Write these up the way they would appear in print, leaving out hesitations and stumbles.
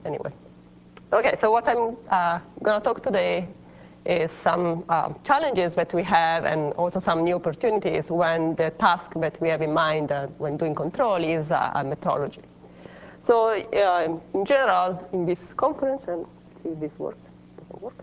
anyway. OK, so what I'm going to talk today is some challenges that we have and also some new opportunities when the task that we have in mind when doing control is metrology. So in general, in this conference, and see if this works. Doesn't work.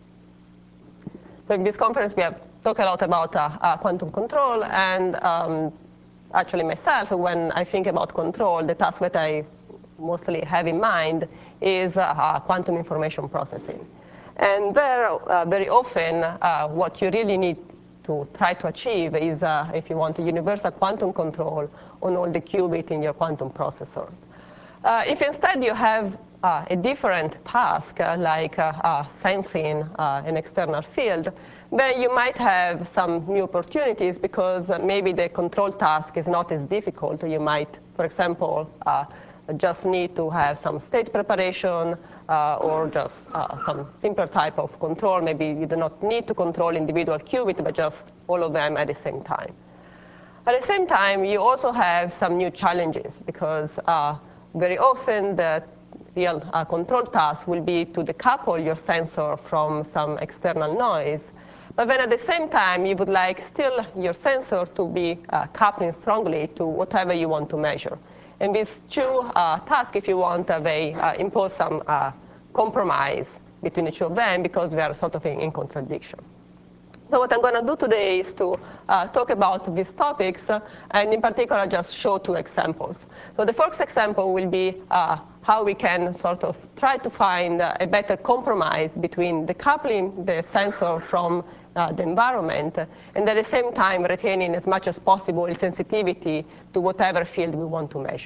So in this conference, we have talked a lot about quantum control. And actually, myself, when I think about control, the task that I mostly have in mind is quantum information processing. And there, very often, what you really need to try to achieve is, if you want, a universal quantum control on all the qubits in your quantum processor. If instead you have a different task, like sensing an external field, then you might have some new opportunities because maybe the control task is not as difficult. You might, for example, just need to have some state preparation or just some simpler type of control. Maybe you do not need to control individual qubits, but just all of them at the same time. At the same time, you also have some new challenges because very often the real control task will be to decouple your sensor from some external noise. But then at the same time, you would like still your sensor to be coupling strongly to whatever you want to measure. And these two tasks, if you want, they impose some compromise between the two of them because they are sort of in contradiction. So what I'm going to do today is to talk about these topics, and in particular, just show two examples. So the first example will be how we can sort of try to find a better compromise between decoupling the sensor from the environment, and at the same time retaining as much as possible its sensitivity to whatever field we want to measure.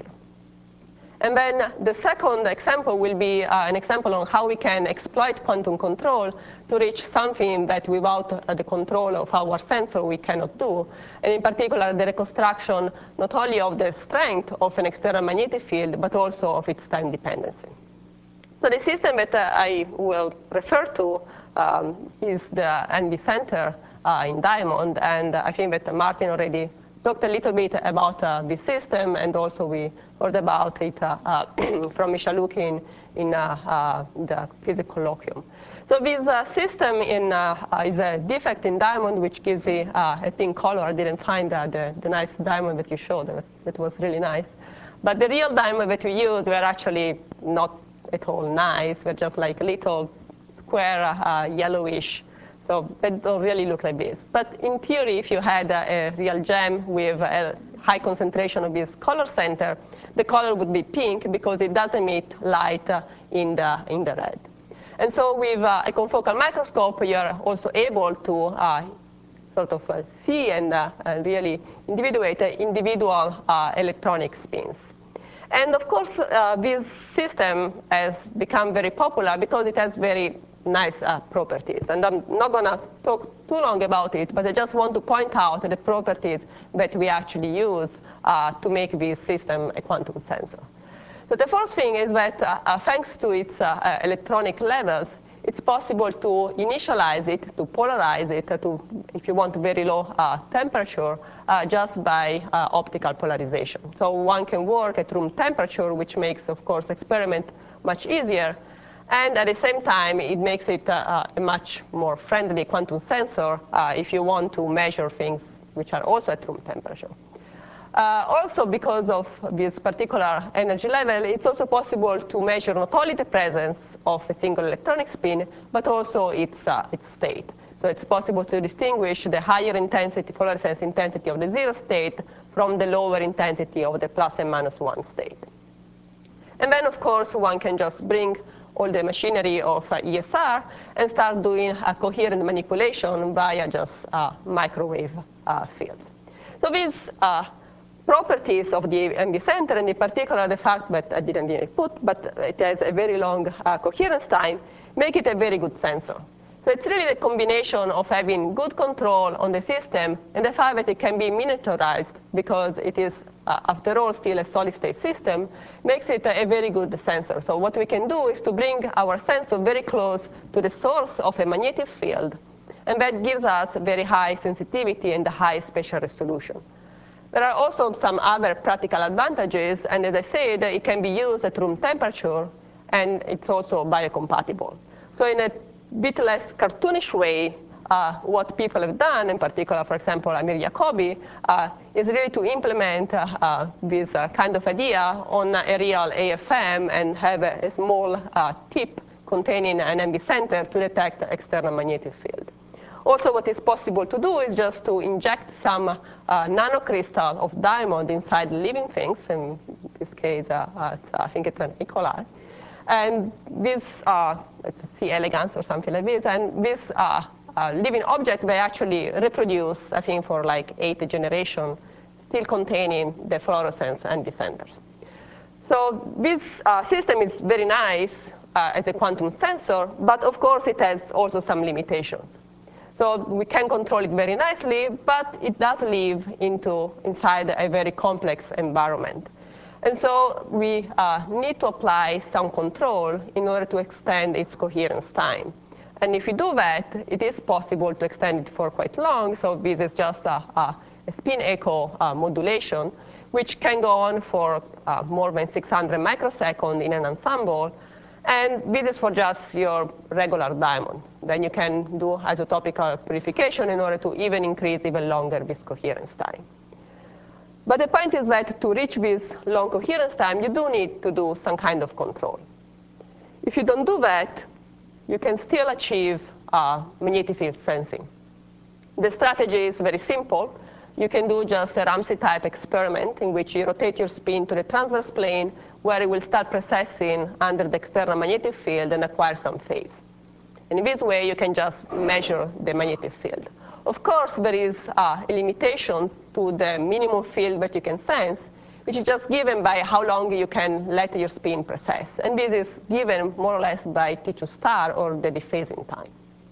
And then the second example will be an example on how we can exploit quantum control to reach something that without the control of our sensor we cannot do. And in particular, the reconstruction not only of the strength of an external magnetic field, but also of its time dependency. So the system that I will refer to is the NV Center in Diamond. And I think that Martin already talked a little bit about this system, and also we heard about it from Misha Lukin in the physics colloquium. So this system is a defect in diamond, which gives it a pink color. I didn't find the nice diamond that you showed. That was really nice. But the real diamond that we used were actually not at all nice. They're just like little square yellowish. So they don't really look like this. But in theory, if you had a real gem with a high concentration of this color center, the color would be pink because it does emit light in the red. And so with a confocal microscope, you're also able to sort of see and really individuate individual electronic spins. And of course, this system has become very popular because it has very nice properties. And I'm not going to talk too long about it, but I just want to point out the properties that we actually use to make this system a quantum sensor. So the first thing is that thanks to its electronic levels, it's possible to initialize it, to polarize it, to, if you want, very low temperature, just by optical polarization. So one can work at room temperature, which makes, of course, experiment much easier. And at the same time, it makes it a much more friendly quantum sensor if you want to measure things which are also at room temperature. Also, because of this particular energy level, it's also possible to measure not only the presence of a single electronic spin, but also its state. So it's possible to distinguish the higher intensity, fluorescence intensity of the 0 state from the lower intensity of the plus and minus 1 state. And then, of course, one can just bring all the machinery of ESR and start doing a coherent manipulation via just microwave field. So these properties of the NV Center, and in particular the fact that I didn't really put, but it has a very long coherence time, make it a very good sensor. So it's really the combination of having good control on the system and the fact that it can be miniaturized because it is, after all, still a solid-state system, makes it a very good sensor. So what we can do is to bring our sensor very close to the source of a magnetic field, and that gives us very high sensitivity and a high spatial resolution. There are also some other practical advantages, and as I said, it can be used at room temperature, and it's also biocompatible. So in a bit less cartoonish way, what people have done, in particular, for example, Amir Yacobi, is really to implement this kind of idea on a real AFM and have a small tip containing an MV center to detect the external magnetic field. Also, what is possible to do is just to inject some nanocrystal of diamond inside living things. In this case, I think it's an E. coli. And this, let's C. elegans or something like this, and this living object, they actually reproduce, I think, for like 8 generations, still containing the fluorescence and the centers. So this system is very nice as a quantum sensor, but of course it has also some limitations. So we can control it very nicely, but it does live inside a very complex environment. And so we need to apply some control in order to extend its coherence time. And if you do that, it is possible to extend it for quite long. So this is just a spin echo modulation, which can go on for more than 600 microseconds in an ensemble. And this is for just your regular diamond. Then you can do isotopic purification in order to even increase even longer this coherence time. But the point is that to reach this long coherence time, you do need to do some kind of control. If you don't do that, you can still achieve magnetic field sensing. The strategy is very simple. You can do just a Ramsey-type experiment in which you rotate your spin to the transverse plane, where it will start precessing under the external magnetic field and acquire some phase. And in this way, you can just measure the magnetic field. Of course, there is a limitation to the minimum field that you can sense, which is just given by how long you can let your spin precess. And this is given more or less by T2 star or the dephasing time.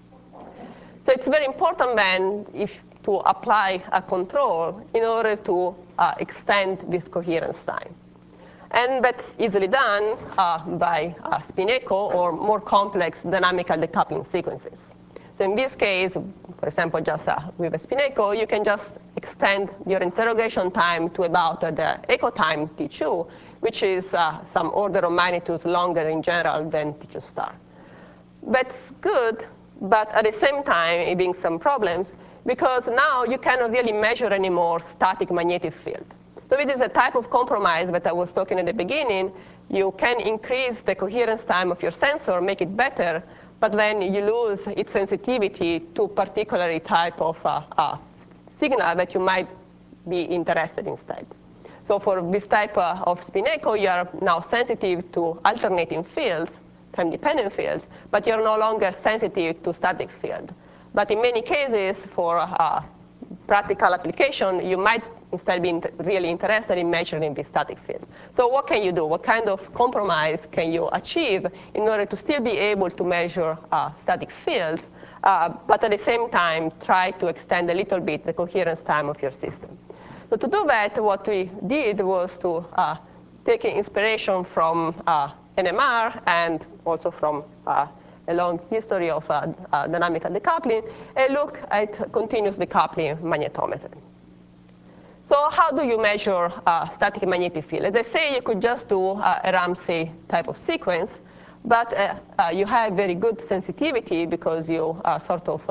So it's very important then to apply a control in order to extend this coherence time. And that's easily done by spin echo or more complex dynamical decoupling sequences. So in this case, for example, just with a spin echo, you can just extend your interrogation time to about the echo time T2, which is some order of magnitudes longer in general than T2 star. That's good, but at the same time, it brings some problems, because now you cannot really measure anymore static magnetic field. So this is a type of compromise that I was talking at the beginning. You can increase the coherence time of your sensor, make it better, but then you lose its sensitivity to particular type of signal that you might be interested instead. So for this type of spin echo, you are now sensitive to alternating fields, time-dependent fields, but you're no longer sensitive to static field. But in many cases, for practical application, you might instead be really interested in measuring the static field. So what can you do? What kind of compromise can you achieve in order to still be able to measure static fields, but at the same time try to extend a little bit the coherence time of your system? So to do that, what we did was to take inspiration from NMR and also from a long history of dynamical decoupling, and look at continuous decoupling magnetometry. So how do you measure static magnetic field? As I say, you could just do a Ramsey type of sequence, but you have very good sensitivity because you sort of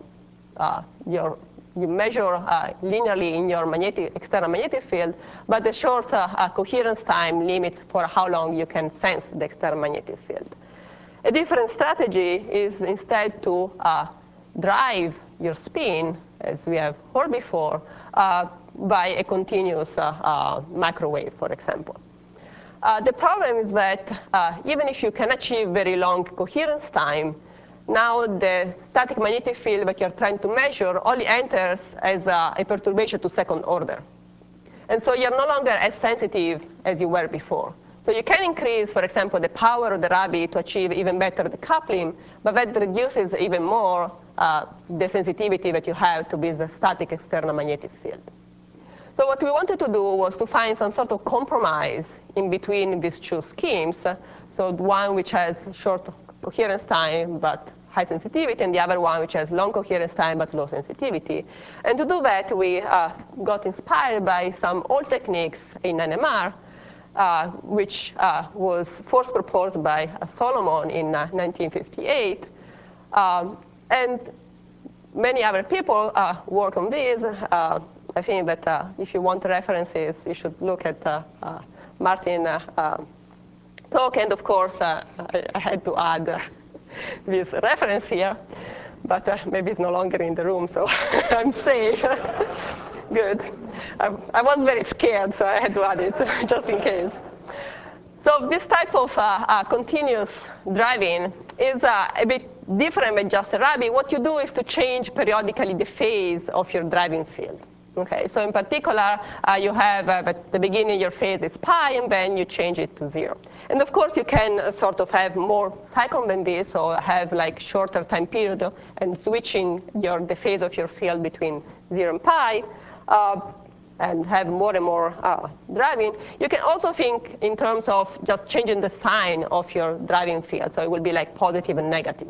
you measure linearly in your external magnetic field, but the short coherence time limits for how long you can sense the external magnetic field. A different strategy is instead to drive your spin, as we have heard before, by a continuous microwave, for example. The problem is that even if you can achieve very long coherence time, now the static magnetic field that you're trying to measure only enters as a perturbation to second order. And so you're no longer as sensitive as you were before. So you can increase, for example, the power of the Rabi to achieve even better decoupling, but that reduces even more the sensitivity that you have to this static external magnetic field. So what we wanted to do was to find some sort of compromise in between these two schemes. So one which has short coherence time but high sensitivity, and the other one which has long coherence time but low sensitivity. And to do that, we got inspired by some old techniques in NMR. which was first proposed by Solomon in 1958. And many other people work on this. I think that if you want references, you should look at Martin talk. And of course, I had to add this reference here. But maybe it's no longer in the room, so I'm safe. Good. I was very scared, so I had to add it, just in case. So this type of continuous driving is a bit different than just a Rabi. What you do is to change periodically the phase of your driving field. Okay, so in particular, you have at the beginning your phase is pi, and then you change it to 0. And of course, you can sort of have more cycles than this, or have like shorter time period, and switching the phase of your field between 0 and pi, and have more and more driving. You can also think in terms of just changing the sign of your driving field, so it will be like positive and negative.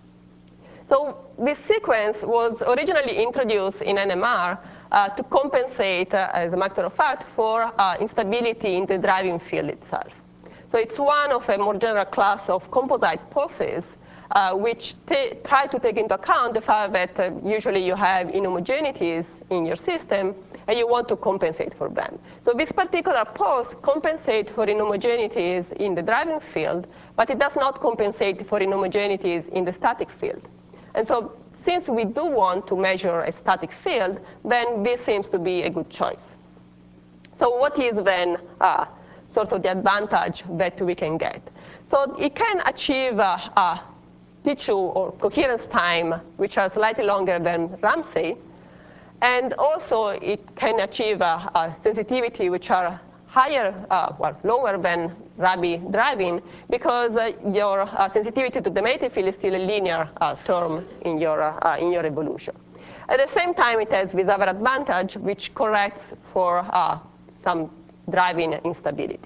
So this sequence was originally introduced in NMR to compensate, as a matter of fact, for instability in the driving field itself. So it's one of a more general class of composite pulses which try to take into account the fact that usually you have inhomogeneities in your system, and you want to compensate for them. So this particular pulse compensates for inhomogeneities in the driving field, but it does not compensate for inhomogeneities in the static field. And so since we do want to measure a static field, then this seems to be a good choice. So what is then sort of the advantage that we can get? So it can achieve tissue or coherence time, which are slightly longer than Ramsey. And also, it can achieve a sensitivity which are higher, well, lower than Rabi driving, because your sensitivity to the magnetic field is still a linear term in your evolution. At the same time, it has this other advantage, which corrects for some driving instability.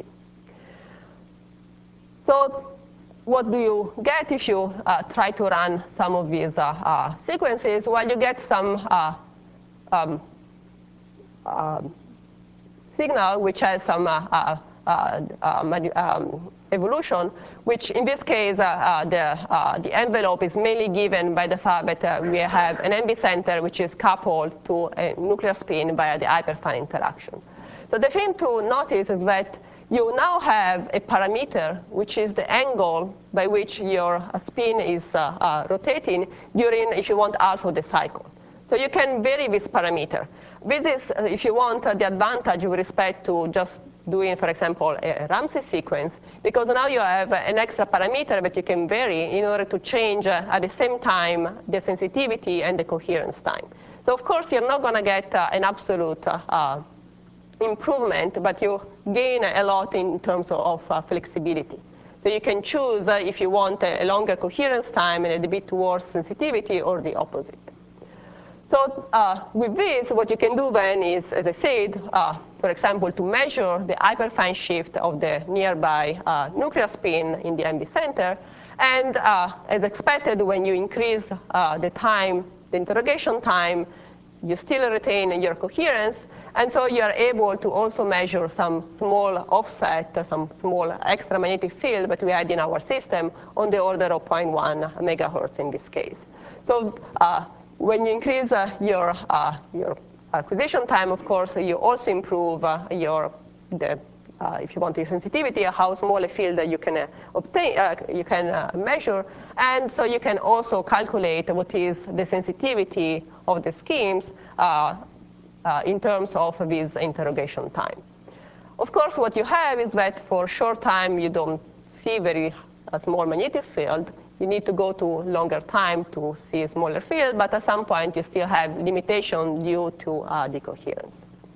So what do you get if you try to run some of these sequences? Well, you get some signal which has some evolution, which in this case, the envelope is mainly given by the fact that we have an MV center which is coupled to a nuclear spin via the hyperfine interaction. So the thing to notice is that you now have a parameter, which is the angle by which your spin is rotating during, if you want, half of the cycle. So you can vary this parameter. This is, if you want, the advantage with respect to just doing, for example, a Ramsey sequence, because now you have an extra parameter that you can vary in order to change at the same time the sensitivity and the coherence time. So of course, you're not going to get an absolute improvement, but you gain a lot in terms of flexibility. So you can choose if you want a longer coherence time and a bit worse sensitivity, or the opposite. So with this, what you can do then is, as I said, for example, to measure the hyperfine shift of the nearby nuclear spin in the MV center. And as expected, when you increase the time, the interrogation time, you still retain your coherence. And so you are able to also measure some small offset, some small extra magnetic field that we had in our system on the order of 0.1 megahertz in this case. So when you increase your acquisition time, of course, you also improve if you want the sensitivity, how small a field that you can obtain, you can measure. And so you can also calculate what is the sensitivity of the schemes in terms of this interrogation time. Of course, what you have is that for short time, you don't see very small magnetic field. You need to go to longer time to see a smaller field, but at some point, you still have limitation due to decoherence.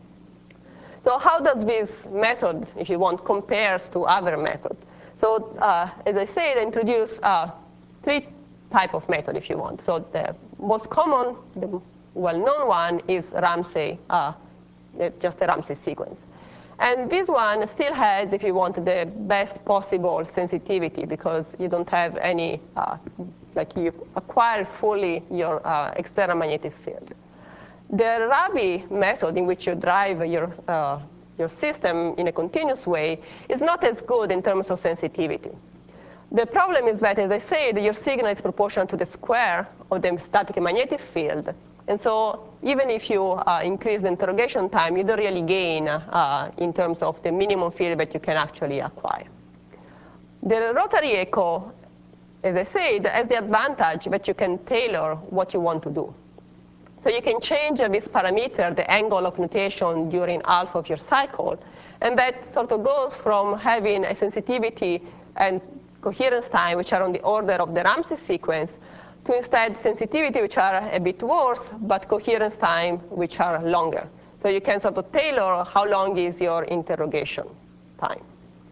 So how does this method, if you want, compares to other methods? So as I said, I introduced three types of method, if you want. So the most common, the well-known one is Ramsey, just a Ramsey sequence. And this one still has, if you want, the best possible sensitivity, because you don't have any, like you acquire fully your external magnetic field. The Rabi method, in which you drive your your system in a continuous way is not as good in terms of sensitivity. The problem is that, as I said, your signal is proportional to the square of the static magnetic field. And so even if you increase the interrogation time, you don't really gain in terms of the minimum field that you can actually acquire. The rotary echo, as I said, has the advantage that you can tailor what you want to do. So you can change this parameter, the angle of nutation during half of your cycle, and that sort of goes from having a sensitivity and coherence time which are on the order of the Ramsey sequence to instead sensitivity which are a bit worse, but coherence time which are longer. So you can sort of tailor how long is your interrogation time.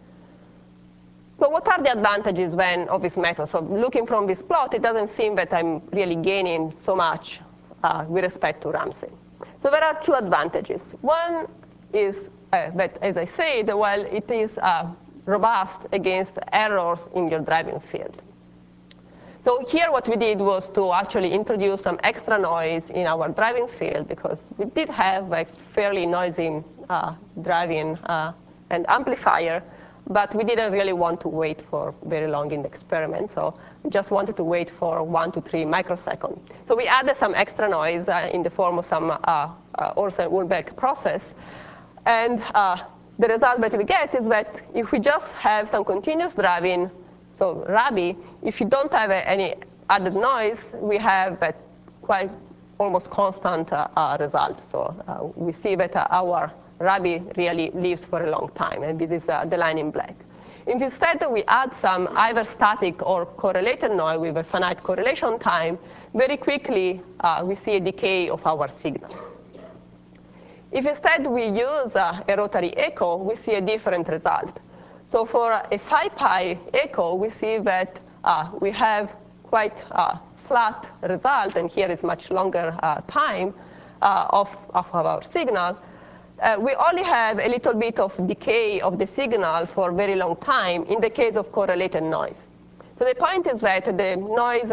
So what are the advantages then of this method? So looking from this plot, it doesn't seem that I'm really gaining so much with respect to Ramsey. So there are two advantages. One is that, as I said, well, it is robust against errors in your driving field. So here what we did was to actually introduce some extra noise in our driving field, because we did have a fairly noisy driving and amplifier, but we didn't really want to wait for very long in the experiment. So we just wanted to wait for 1 to 3 microseconds. So we added some extra noise in the form of some Orson-Uhlenbeck process. And the result that we get is that if we just have some continuous driving, so Rabi, if you don't have any added noise, we have a quite almost constant result. So we see that our Rabi really lives for a long time, and this is the line in black. If instead we add some either static or correlated noise with a finite correlation time, very quickly we see a decay of our signal. If instead we use a rotary echo, we see a different result. So for a 5 pi echo, we see that we have quite a flat result, and here is much longer time of our signal. We only have a little bit of decay of the signal for a very long time in the case of correlated noise. So the point is that the noise,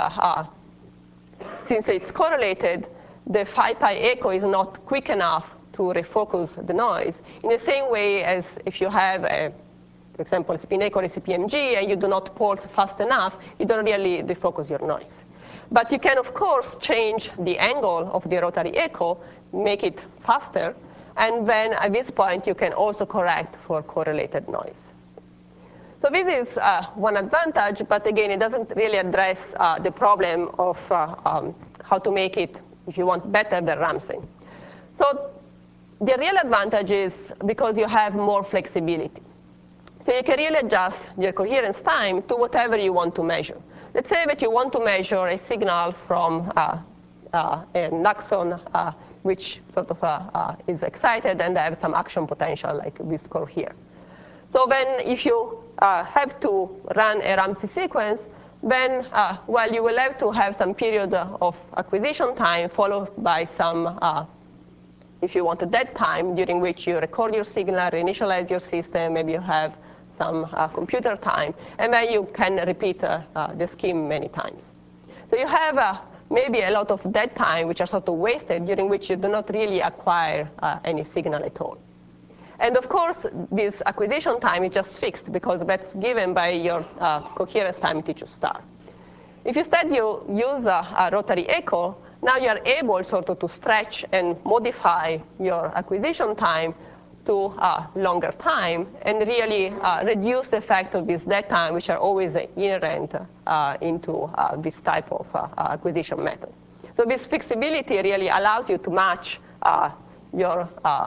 since it's correlated, the 5 pi echo is not quick enough to refocus the noise in the same way as if you have, for example, a spin echo or a CPMG, and you do not pulse fast enough, you don't really refocus your noise. But you can, of course, change the angle of the rotary echo, make it faster, and then at this point, you can also correct for correlated noise. So this is one advantage, but again, it doesn't really address the problem of how to make it, if you want, better than Ramsey. So the real advantage is because you have more flexibility. So you can really adjust your coherence time to whatever you want to measure. Let's say that you want to measure a signal from an axon which sort of is excited and have some action potential, like this curve here. So then if you have to run a Ramsey sequence, then, well, you will have to have some period of acquisition time followed by some, if you want, a dead time during which you record your signal, reinitialize your system, maybe you have some computer time, and then you can repeat the scheme many times. So you have maybe a lot of dead time, which are sort of wasted, during which you do not really acquire any signal at all. And of course, this acquisition time is just fixed, because that's given by your coherence time at each star. If instead you use a rotary echo, now you are able sort of to stretch and modify your acquisition time to longer time, and really reduce the effect of this dead time, which are always inherent into this type of acquisition method. So this flexibility really allows you to match your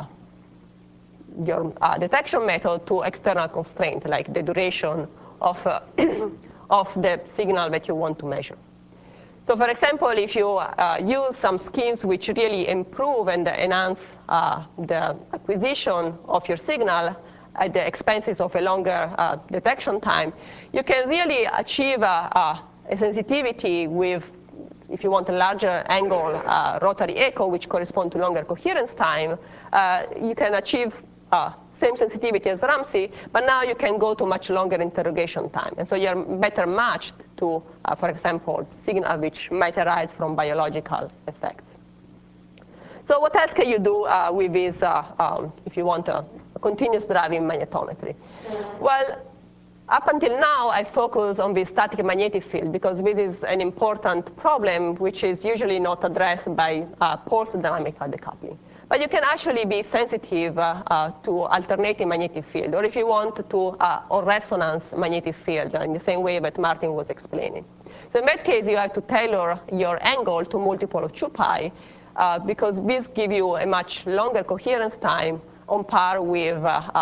detection method to external constraint, like the duration of, of the signal that you want to measure. So for example, if you use some schemes which really improve and enhance the acquisition of your signal at the expenses of a longer detection time, you can really achieve a sensitivity with, if you want a larger angle rotary echo, which corresponds to longer coherence time. You can achieve same sensitivity as Ramsey, but now you can go to much longer interrogation time. And so you're better matched to, for example, signal which might arise from biological effects. So what else can you do with this if you want a continuous driving magnetometry? Well, up until now, I focus on the static magnetic field because this is an important problem which is usually not addressed by pulse dynamical decoupling. But you can actually be sensitive to alternating magnetic field, or if you want to, or resonance magnetic field in the same way that Martin was explaining. So in that case, you have to tailor your angle to multiple of 2 pi because this gives you a much longer coherence time on par with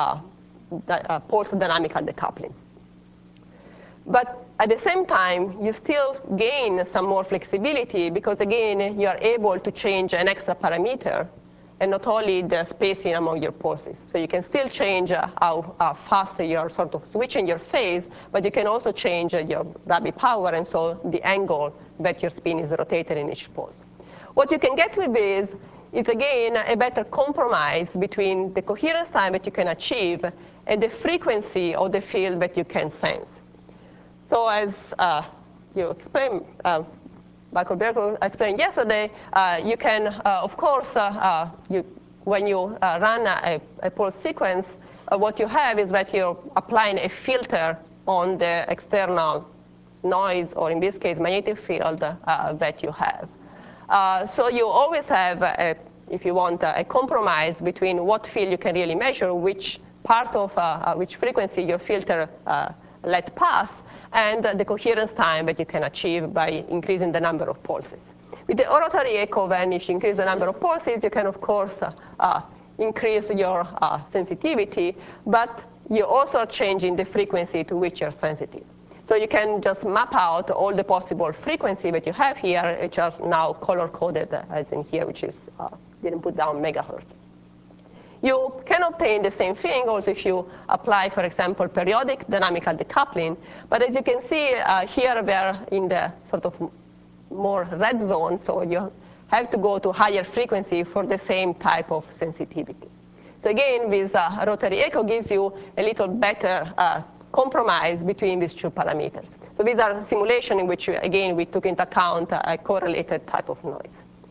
pulse dynamical decoupling. But at the same time, you still gain some more flexibility because, again, you are able to change an extra parameter and not only the spacing among your pulses. So you can still change how fast you're sort of switching your phase, but you can also change your Rabi power and so the angle that your spin is rotated in each pulse. What you can get with this is, again, a better compromise between the coherence time that you can achieve and the frequency of the field that you can sense. So as you explained, Michael Berger explained yesterday, you can, of course, when you run a pulse sequence, what you have is that you're applying a filter on the external noise, or in this case, magnetic field that you have. So you always have, if you want, a compromise between what field you can really measure, which part of which frequency your filter let pass, and the coherence time that you can achieve by increasing the number of pulses. With the rotary echo, then, if you increase the number of pulses, you can, of course, increase your sensitivity, but you also are changing the frequency to which you're sensitive. So you can just map out all the possible frequency that you have here, which is now color-coded, as in here, which is didn't put down megahertz. You can obtain the same thing also if you apply, for example, periodic dynamical decoupling. But as you can see here, we're in the sort of more red zone, so you have to go to higher frequency for the same type of sensitivity. So again, this rotary echo gives you a little better compromise between these 2 parameters. So these are simulations in which, again, we took into account a correlated type of noise.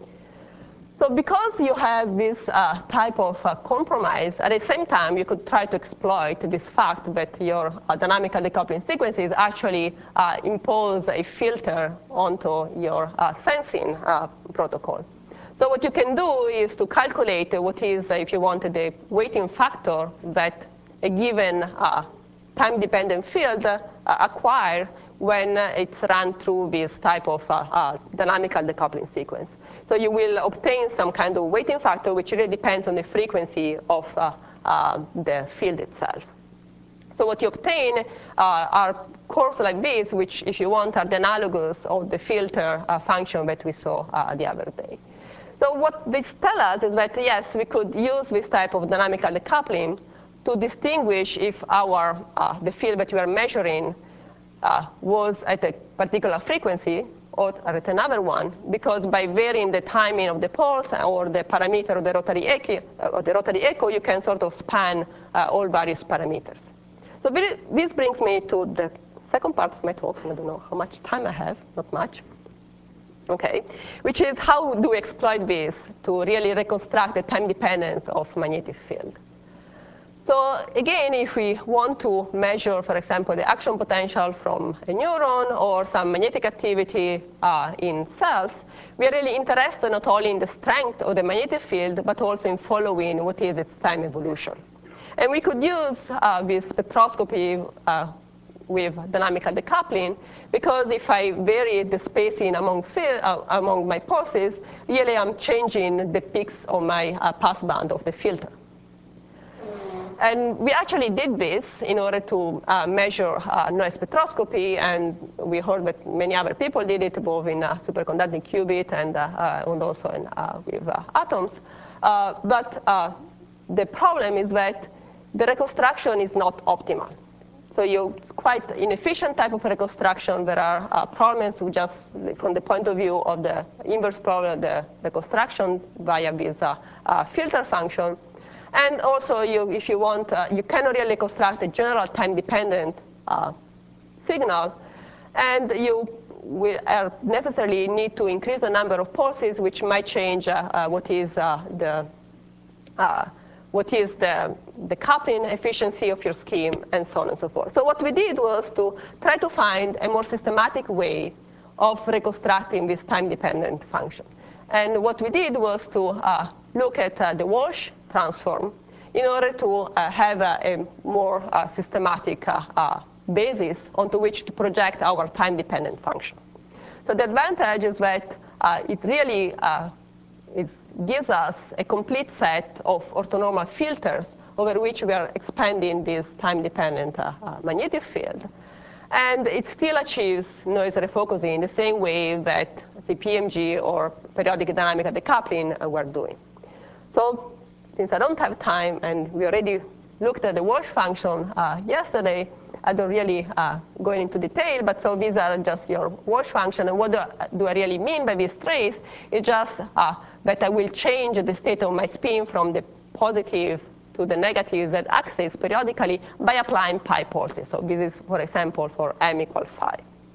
So because you have this type of compromise, at the same time, you could try to exploit this fact that your dynamical decoupling sequences actually impose a filter onto your sensing protocol. So what you can do is to calculate what is, if you want, the weighting factor that a given time-dependent field acquires when it's run through this type of dynamical decoupling sequence. So you will obtain some kind of weighting factor, which really depends on the frequency of the field itself. So what you obtain are curves like this, which, if you want, are the analogous of the filter function that we saw the other day. So what this tells us is that, yes, we could use this type of dynamical decoupling to distinguish if the field that we are measuring was at a particular frequency or at another one, because by varying the timing of the pulse or the parameter of the rotary echo, you can sort of span all various parameters. So this brings me to the second part of my talk, and I don't know how much time I have, not much. Okay, which is how do we exploit this to really reconstruct the time dependence of magnetic field. So again, if we want to measure, for example, the action potential from a neuron or some magnetic activity in cells, we are really interested not only in the strength of the magnetic field, but also in following what is its time evolution. And we could use this spectroscopy with dynamical decoupling, because if I vary the spacing among my pulses, really I'm changing the peaks of my passband of the filter. And we actually did this in order to measure noise spectroscopy, and we heard that many other people did it, both in superconducting qubit and also with atoms. But the problem is that the reconstruction is not optimal. So it's quite inefficient type of reconstruction. There are problems with just from the point of view of the inverse problem of the reconstruction via this filter function. And also, if you want, you cannot really construct a general time-dependent signal. And we necessarily need to increase the number of pulses, which might change what is the coupling efficiency of your scheme, and so on and so forth. So what we did was to try to find a more systematic way of reconstructing this time-dependent function. And what we did was to look at the Walsh transform in order to have a more systematic basis onto which to project our time-dependent function. So the advantage is that it really it gives us a complete set of orthonormal filters over which we are expanding this time-dependent magnetic field. And it still achieves noise refocusing in the same way that CPMG or periodic dynamical decoupling were doing. So since I don't have time, and we already looked at the Walsh function yesterday, I don't really go into detail, but so these are just your Walsh function. And what do I really mean by this trace? It's just that I will change the state of my spin from the positive to the negative Z axis periodically by applying pi pulses. So this is, for example, for m equal phi.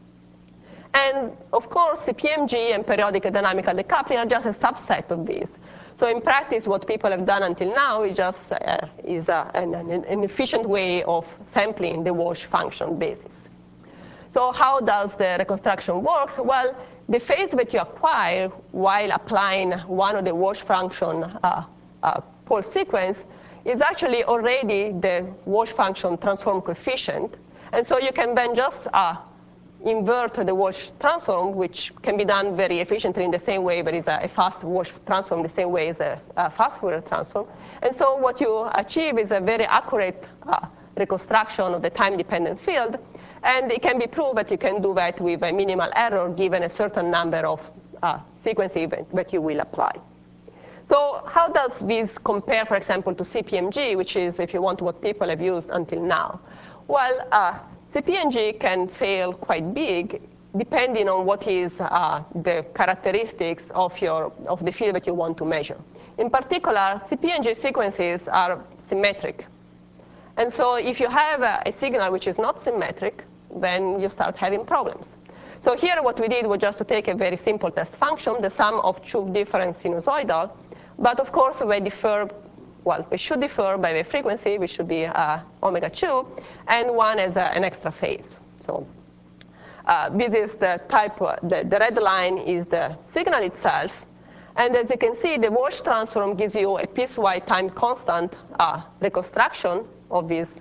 And of course, CPMG and periodic dynamical decoupling are just a subset of this. So in practice, what people have done until now is just an efficient way of sampling the Walsh function basis. So how does the reconstruction work? Well, the phase that you acquire while applying one of the Walsh function pulse sequence is actually already the Walsh function transform coefficient. And so you can then just invert the Walsh transform, which can be done very efficiently in the same way there is a fast Walsh transform the same way as a fast Fourier transform. And so what you achieve is a very accurate reconstruction of the time-dependent field. And it can be proved that you can do that with a minimal error given a certain number of sequence events that you will apply. So how does this compare, for example, to CPMG, which is, if you want, what people have used until now? Well, CPMG can fail quite big depending on what is the characteristics of the field that you want to measure. In particular, CPMG sequences are symmetric. And so if you have a signal which is not symmetric, then you start having problems. So here what we did was just to take a very simple test function, the sum of two different sinusoidal. But of course, they differ. Well, we should differ by the frequency, which should be omega 2, and one as an extra phase. So this is the type, the red line is the signal itself. And as you can see, the Walsh transform gives you a piecewise time constant reconstruction of this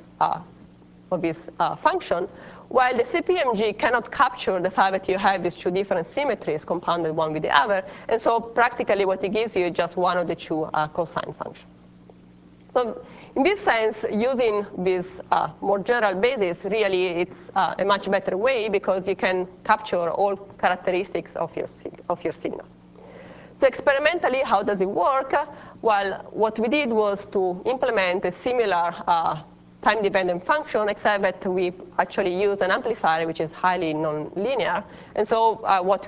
function, while the CPMG cannot capture the fact that you have these two different symmetries compounded one with the other. And so practically what it gives you is just one of the two cosine functions. So in this sense, using this more general basis, really it's a much better way because you can capture all characteristics of your signal. So experimentally, how does it work? Well, what we did was to implement a similar time-dependent function, except that we actually use an amplifier which is highly nonlinear. And so what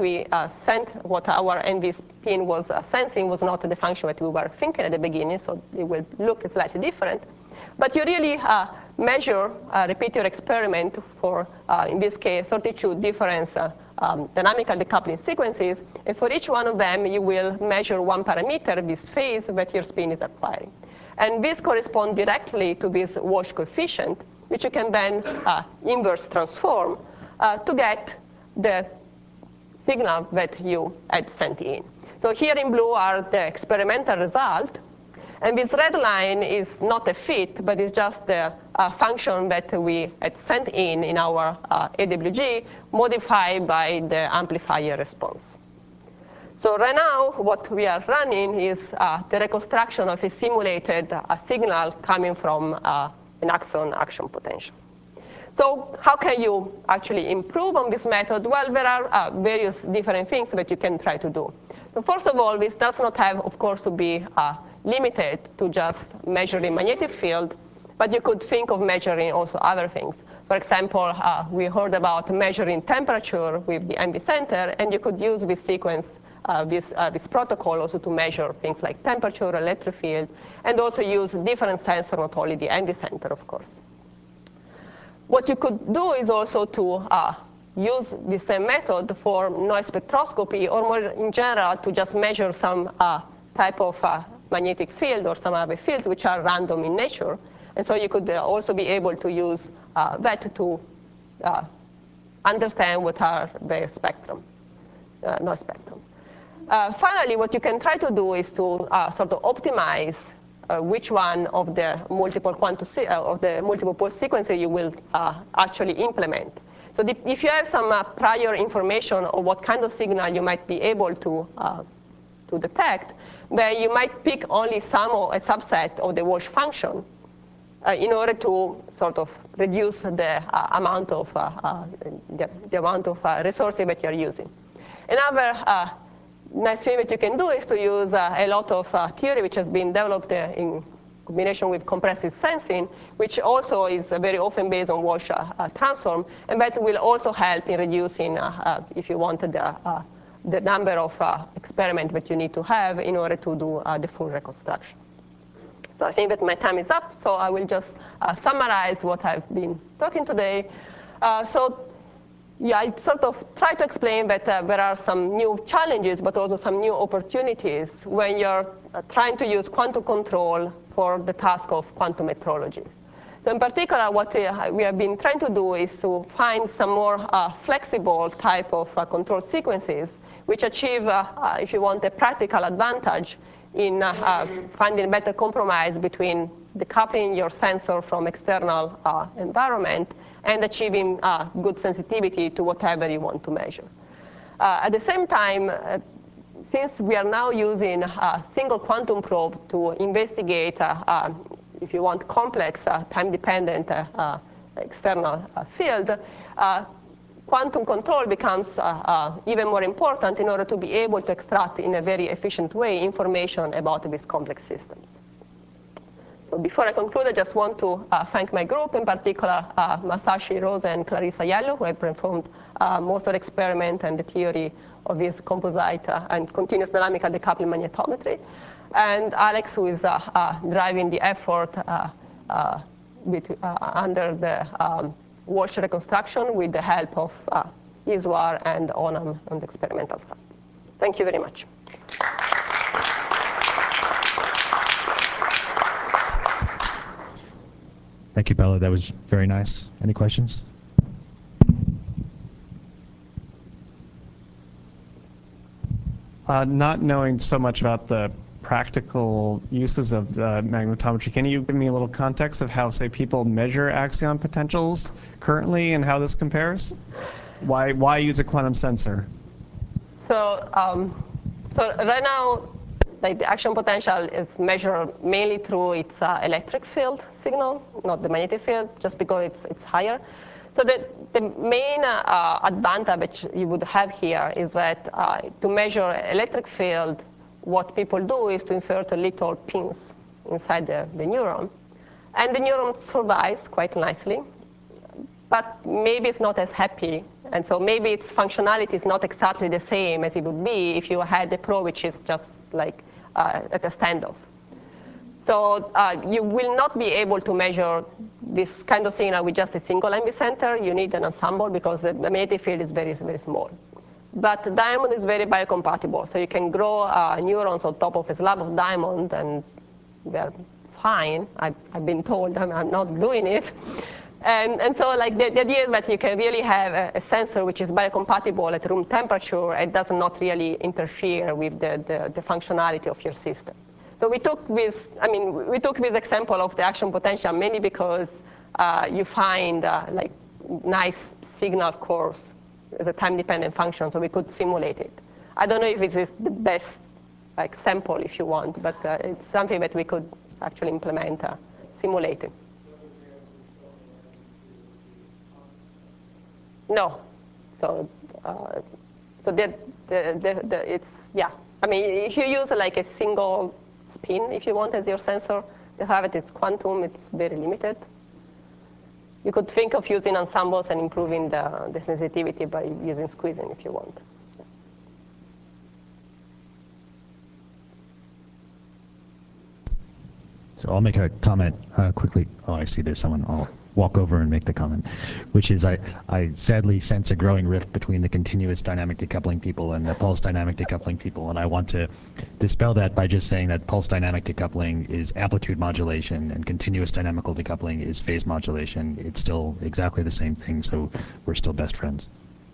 our NV spin was sensing was not the function that we were thinking at the beginning, so it will look slightly different. But you really measure, repeat your experiment for, in this case, 32 different dynamical decoupling sequences. And for each one of them, you will measure one parameter, this phase that your spin is acquiring. And this corresponds directly to this Walsh coefficient, which you can then inverse transform to get the signal that you had sent in. So here in blue are the experimental result. And this red line is not a fit, but it's just the function that we had sent in our AWG, modified by the amplifier response. So right now, what we are running is the reconstruction of a simulated signal coming from an axon action potential. So how can you actually improve on this method? Well, there are various different things that you can try to do. So first of all, this does not have, of course, to be limited to just measuring magnetic field, but you could think of measuring also other things. For example, we heard about measuring temperature with the NV center, and you could use this sequence, this protocol also to measure things like temperature, electric field, and also use different sensors, not only the NV center, of course. What you could do is also to use the same method for noise spectroscopy, or more in general, to just measure some type of magnetic field or some other fields which are random in nature. And so you could also be able to use that to understand what are the spectrum, noise spectrum. Finally, what you can try to do is to sort of optimize which one of the multiple pulse sequences you will actually implement. So if you have some prior information on what kind of signal you might be able to detect, then you might pick only some or a subset of the Walsh function in order to sort of reduce the amount of resources that you're using. Another nice thing that you can do is to use a lot of theory which has been developed in combination with compressive sensing, which also is very often based on Walsh transform, and that will also help in reducing, if you want, the number of experiments that you need to have in order to do the full reconstruction. So I think that my time is up, so I will just summarize what I've been talking today. Yeah, I sort of try to explain that there are some new challenges, but also some new opportunities when you're trying to use quantum control for the task of quantum metrology. So in particular, what we have been trying to do is to find some more flexible type of control sequences, which achieve, if you want, a practical advantage in finding better compromise between decoupling your sensor from external environment and achieving good sensitivity to whatever you want to measure. At the same time, since we are now using a single quantum probe to investigate, if you want, complex time-dependent external field, quantum control becomes even more important in order to be able to extract in a very efficient way information about these complex systems. So before I conclude, I just want to thank my group, in particular Masashi Rosa and Clarissa Yellow, who have performed most of the experiment and the theory of this composite and continuous dynamical decoupling magnetometry, and Alex, who is driving the effort under the Walsh reconstruction with the help of Iswar and Onam on the experimental side. Thank you very much. Thank you, Bella. That was very nice. Any questions? Not knowing so much about the practical uses of magnetometry, can you give me a little context of how, say, people measure axion potentials currently and how this compares? Why use a quantum sensor? So, right now, like, the action potential is measured mainly through its electric field signal, not the magnetic field, just because it's higher. So the main advantage you would have here is that to measure electric field, what people do is to insert little pins inside the neuron. And the neuron survives quite nicely, but maybe it's not as happy. And so maybe its functionality is not exactly the same as it would be if you had a probe which is just like at a standoff. So you will not be able to measure this kind of signal with just a single epicenter. You need an ensemble because the magnetic field is very, very small. But diamond is very biocompatible. So you can grow neurons on top of a slab of diamond, and they're fine. I've been told I'm not doing it. And so like the idea is that you can really have a sensor which is biocompatible at room temperature and does not really interfere with the functionality of your system. So we took this example of the action potential mainly because you find like nice signal curves as a time-dependent function, so we could simulate it. I don't know if it is the best example if you want, but it's something that we could actually implement, simulate it. No. So it's, yeah. I mean, if you use like a single spin, if you want, as your sensor, the gravity is quantum, it's very limited. You could think of using ensembles and improving the sensitivity by using squeezing if you want. So I'll make a comment quickly. Oh, I see there's someone. walk over and make the comment, which is I sadly sense a growing rift between the continuous dynamic decoupling people and the pulse dynamic decoupling people, and I want to dispel that by just saying that pulse dynamic decoupling is amplitude modulation and continuous dynamical decoupling is phase modulation. It's still exactly the same thing, so we're still best friends.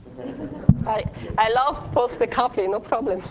I love pulse decoupling, no problem.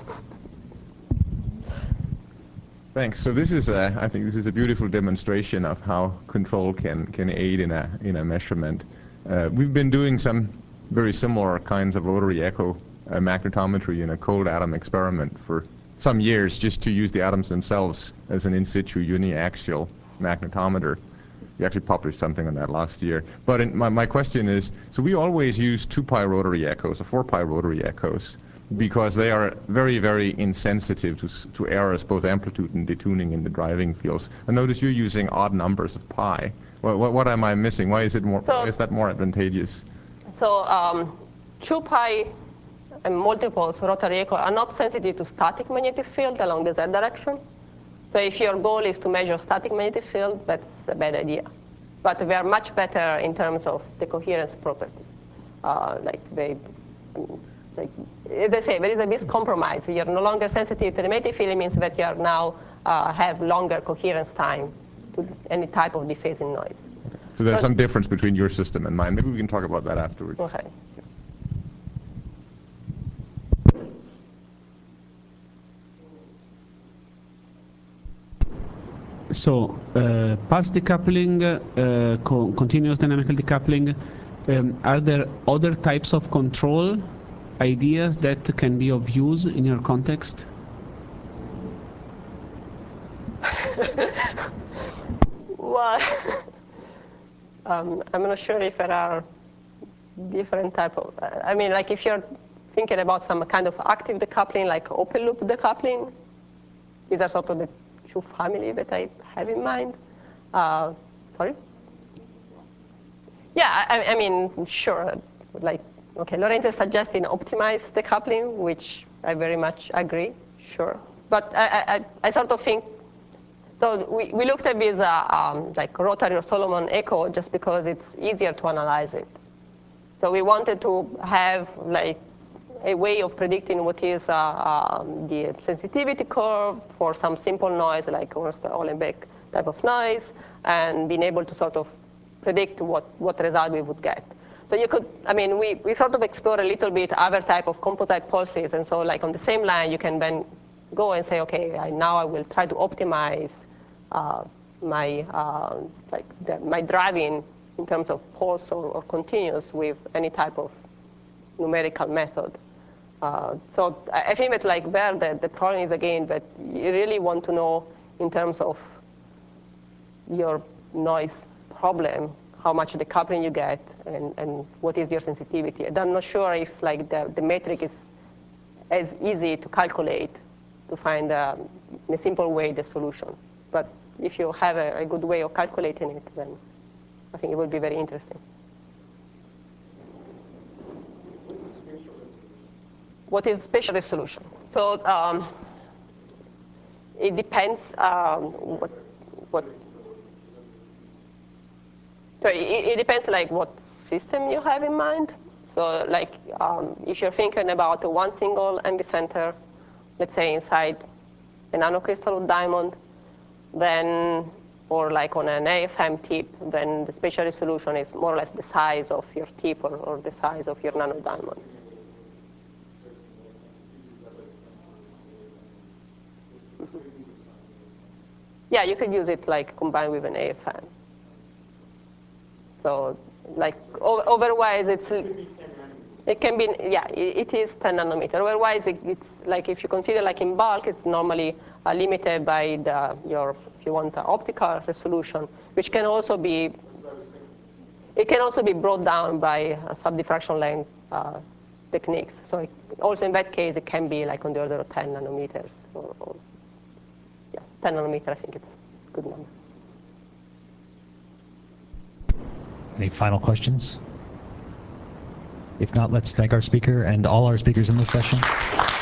Thanks. So this is, I think this is a beautiful demonstration of how control can aid in a measurement. We've been doing some very similar kinds of rotary echo magnetometry in a cold atom experiment for some years, just to use the atoms themselves as an in situ uniaxial magnetometer. We actually published something on that last year. But my question is, so we always use 2-pi rotary echoes or 4-pi rotary echoes, because they are very, very insensitive to errors, both amplitude and detuning in the driving fields. I notice you're using odd numbers of pi. What am I missing? Why is that more advantageous? So 2-pi and multiples rotary echo are not sensitive to static magnetic field along the z direction. So if your goal is to measure static magnetic field, that's a bad idea. But they are much better in terms of the coherence properties. As I say, there is a miscompromise. You're no longer sensitive to the magnetic field. It means that you are now have longer coherence time to any type of dephasing noise. So there's some difference between your system and mine. Maybe we can talk about that afterwards. Okay. So pulse decoupling, continuous dynamical decoupling, are there other types of control ideas that can be of use in your context? Well, I'm not sure if there are different type of, I mean, like if you're thinking about some kind of active decoupling, like open loop decoupling, these are sort of the two family that I have in mind. Sorry? Yeah, I mean, sure. Like, okay, Lorenzo is suggesting optimized decoupling, which I very much agree, sure. But I sort of think, so we looked at this like rotary or Solomon echo just because it's easier to analyze it. So we wanted to have like a way of predicting what is the sensitivity curve for some simple noise like Orster-Uhlenbeck type of noise, and being able to sort of predict what result we would get. So you could, I mean, we sort of explore a little bit other type of composite pulses, and so like on the same line, you can then go and say, okay, now I will try to optimize my my driving in terms of pulse or continuous with any type of numerical method. So I think that like there, the problem is again that you really want to know in terms of your noise problem, how much decoupling you get and what is your sensitivity. And I'm not sure if like the metric is as easy to calculate to find in a simple way the solution. But if you have a good way of calculating it, then I think it would be very interesting. What is spatial resolution? So it depends what. So it depends like what system you have in mind. So like if you're thinking about one single epicenter, let's say inside a nanocrystalline diamond, then or like on an AFM tip, then the spatial resolution is more or less the size of your tip or the size of your nanodiamond. Yeah, you could use it like combined with an AFM. So like otherwise it can be, yeah, it is 10 nanometer. Otherwise it's like if you consider like in bulk, it's normally limited by your, if you want, optical resolution, which can also be, it can also be brought down by subdiffraction length techniques. So also in that case, it can be like on the order of 10 nanometers. Or yes, 10 nanometer, I think it's a good number. Any final questions? If not, let's thank our speaker and all our speakers in this session.